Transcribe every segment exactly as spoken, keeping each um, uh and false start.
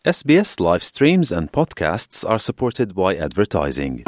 S B S live streams and podcasts are supported by advertising.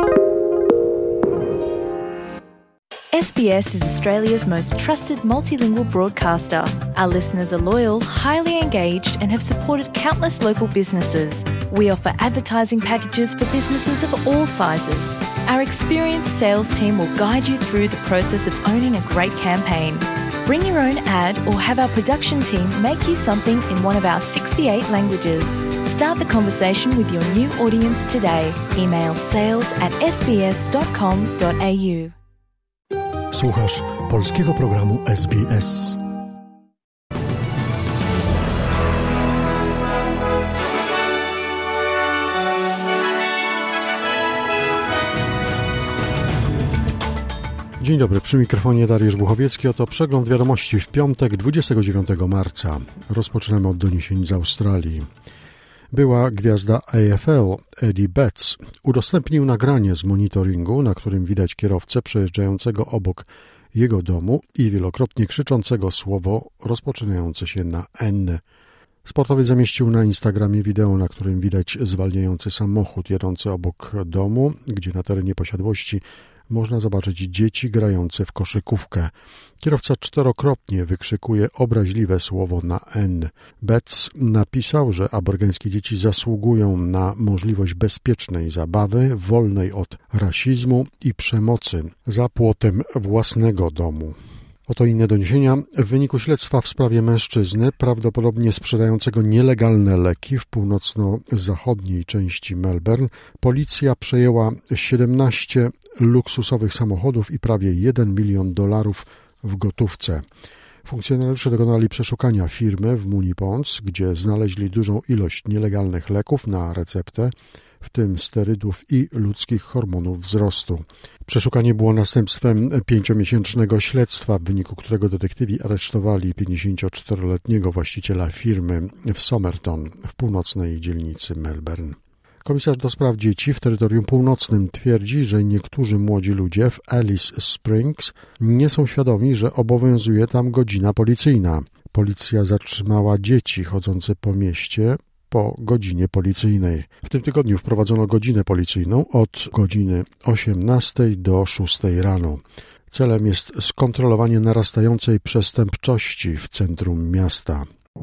S B S is Australia's most trusted multilingual broadcaster. Our listeners are loyal, highly engaged, and have supported countless local businesses. We offer advertising packages for businesses of all sizes. Our experienced sales team will guide you through the process of owning a great campaign. Bring your own ad or have our production team make you something in one of our sixty-eight languages. Start the conversation with your new audience today. Email sales at s b s dot com dot a u. Słuchasz polskiego programu S B S. Dzień dobry, przy mikrofonie Dariusz Buchowiecki. Oto przegląd wiadomości w piątek, dwudziestego dziewiątego marca. Rozpoczynamy od doniesień z Australii. Była gwiazda A F L Eddie Betts udostępnił nagranie z monitoringu, na którym widać kierowcę przejeżdżającego obok jego domu i wielokrotnie krzyczącego słowo rozpoczynające się na N. Sportowiec zamieścił na Instagramie wideo, na którym widać zwalniający samochód jadący obok domu, gdzie na terenie posiadłości można zobaczyć dzieci grające w koszykówkę. Kierowca czterokrotnie wykrzykuje obraźliwe słowo na N. Betts napisał, że aborygeńskie dzieci zasługują na możliwość bezpiecznej zabawy, wolnej od rasizmu i przemocy za płotem własnego domu. Oto inne doniesienia. W wyniku śledztwa w sprawie mężczyzny prawdopodobnie sprzedającego nielegalne leki w północno-zachodniej części Melbourne, policja przejęła siedemnaście luksusowych samochodów i prawie jeden milion dolarów w gotówce. Funkcjonariusze dokonali przeszukania firmy w Moonee Ponds, gdzie znaleźli dużą ilość nielegalnych leków na receptę, w tym sterydów i ludzkich hormonów wzrostu. Przeszukanie było następstwem pięciomiesięcznego śledztwa, w wyniku którego detektywi aresztowali pięćdziesięcioczteroletniego właściciela firmy w Somerton w północnej dzielnicy Melbourne. Komisarz do spraw dzieci w terytorium północnym twierdzi, że niektórzy młodzi ludzie w Alice Springs nie są świadomi, że obowiązuje tam godzina policyjna. Policja zatrzymała dzieci chodzące po mieście po godzinie policyjnej. W tym tygodniu wprowadzono godzinę policyjną od godziny osiemnastej do szóstej rano. Celem jest skontrolowanie narastającej przestępczości w centrum miasta.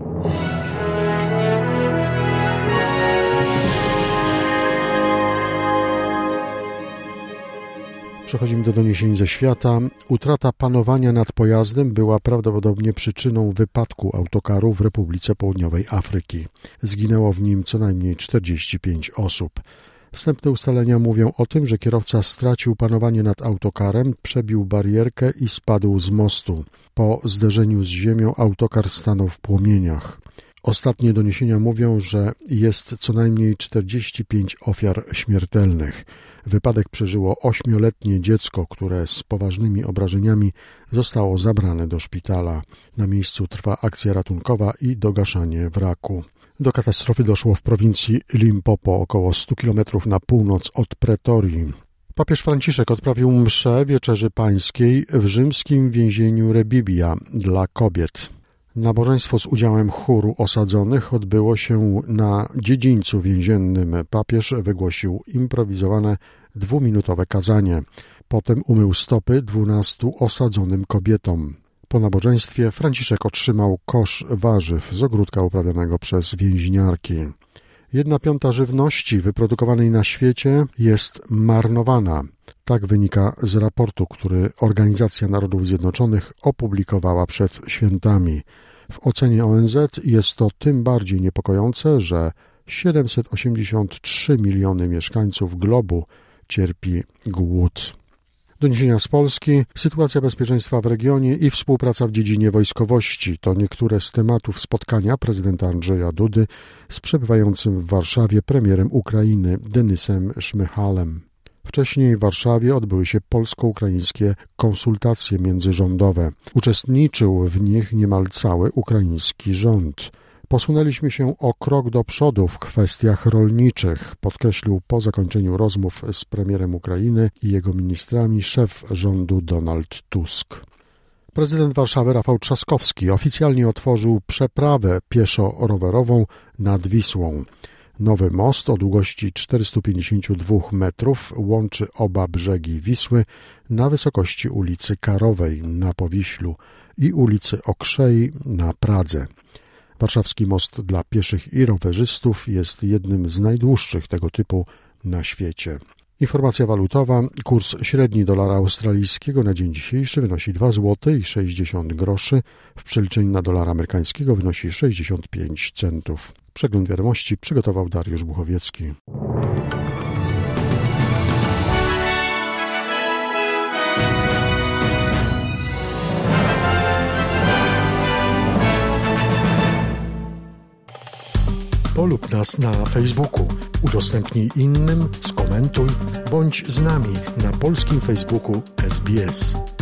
Przechodzimy do doniesień ze świata. Utrata panowania nad pojazdem była prawdopodobnie przyczyną wypadku autokaru w Republice Południowej Afryki. Zginęło w nim co najmniej czterdzieści pięć osób. Wstępne ustalenia mówią o tym, że kierowca stracił panowanie nad autokarem, przebił barierkę i spadł z mostu. Po zderzeniu z ziemią autokar stanął w płomieniach. Ostatnie doniesienia mówią, że jest co najmniej czterdzieści pięć ofiar śmiertelnych. Wypadek przeżyło ośmioletnie dziecko, które z poważnymi obrażeniami zostało zabrane do szpitala. Na miejscu trwa akcja ratunkowa i dogaszanie wraku. Do katastrofy doszło w prowincji Limpopo, około stu kilometrów na północ od Pretorii. Papież Franciszek odprawił mszę Wieczerzy Pańskiej w rzymskim więzieniu Rebibbia dla kobiet. Nabożeństwo z udziałem chóru osadzonych odbyło się na dziedzińcu więziennym. Papież wygłosił improwizowane dwuminutowe kazanie. Potem umył stopy dwunastu osadzonym kobietom. Po nabożeństwie Franciszek otrzymał kosz warzyw z ogródka uprawianego przez więźniarki. Jedna piąta żywności wyprodukowanej na świecie jest marnowana. Tak wynika z raportu, który Organizacja Narodów Zjednoczonych opublikowała przed świętami. W ocenie O N Z jest to tym bardziej niepokojące, że siedemset osiemdziesiąt trzy miliony mieszkańców globu cierpi głód. Doniesienia z Polski, sytuacja bezpieczeństwa w regionie i współpraca w dziedzinie wojskowości to niektóre z tematów spotkania prezydenta Andrzeja Dudy z przebywającym w Warszawie premierem Ukrainy Denysem Szmyhalem. Wcześniej w Warszawie odbyły się polsko-ukraińskie konsultacje międzyrządowe. Uczestniczył w nich niemal cały ukraiński rząd. Posunęliśmy się o krok do przodu w kwestiach rolniczych, podkreślił po zakończeniu rozmów z premierem Ukrainy i jego ministrami szef rządu Donald Tusk. Prezydent Warszawy Rafał Trzaskowski oficjalnie otworzył przeprawę pieszo-rowerową nad Wisłą. Nowy most o długości czterysta pięćdziesiąt dwa metrów łączy oba brzegi Wisły na wysokości ulicy Karowej na Powiślu i ulicy Okrzei na Pradze. Warszawski most dla pieszych i rowerzystów jest jednym z najdłuższych tego typu na świecie. Informacja walutowa. Kurs średni dolara australijskiego na dzień dzisiejszy wynosi dwa złote i sześćdziesiąt groszy. W przeliczeniu na dolara amerykańskiego wynosi sześćdziesiąt pięć centów. Przegląd wiadomości przygotował Dariusz Buchowiecki. Polub nas na Facebooku, udostępnij innym, skomentuj, bądź z nami na polskim Facebooku S B S.